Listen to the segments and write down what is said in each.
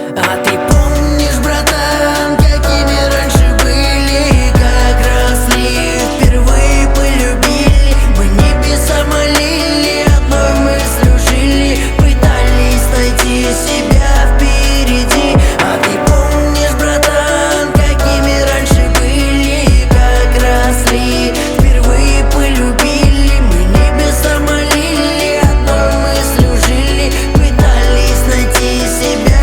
А ты помнишь, братан, какими раньше были, как росли, впервые полюбили. Мы небеса молили, одной мыслью жили, пытались найти себя впереди. А ты помнишь, братан, какими раньше были, как росли, впервые полюбили. Мы небеса молили, одной мыслью жили, пытались найти себя.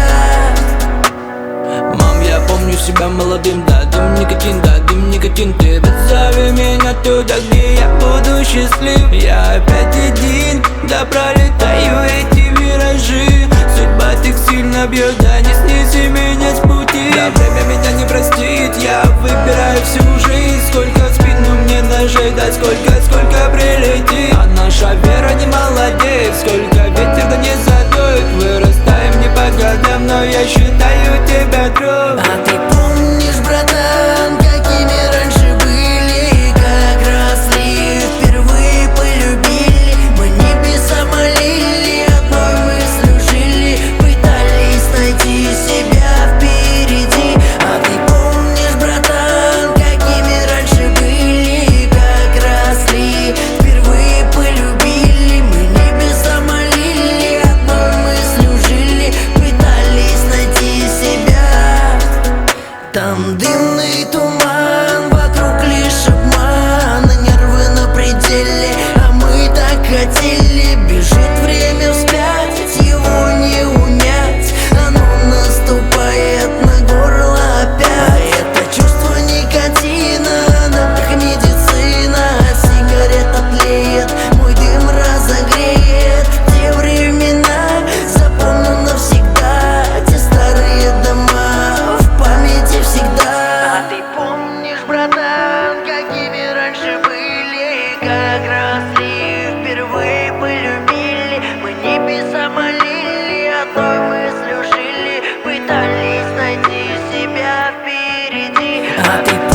Мам, я помню себя молодым, да, дым никотин, ты позови меня туда, где я буду счастлив. Я опять один, да пролетаю эти виражи. Судьба так сильно бьет, да не снеси меня с пути. Да время меня не простит, я выбираю всю жизнь. Сколько в спину мне ножей, да сколько прилетит. А наша вера не молодеет, сколько ветер да не задует. Вырастаем не по годам, но я считаю тебя друг. А ты помнишь, братан, какими раньше были, как росли, впервые полюбили. Мы небеса молили, одной мыслью жили, пытались найти себя впереди. А ты помнишь, братан, какими раньше были, как росли, впервые полюбили. Мы небеса молили, одной мыслью жили, пытались найти себя. Там дымный туман, вокруг лишь обман, нервы на пределе, а мы так хотели. Бежит время вспять, его не унять, оно наступает на горло опять. А это чувство никотина, напиток медицина, сигарета тлеет, мой дым разогреет. Те времена запомню навсегда, те старые дома в памяти всегда. А ты помнишь, братан, какими раньше были, как росли, впервые полюбили. Мы небеса молили, одной мыслью жили, пытались найти себя впереди. А ты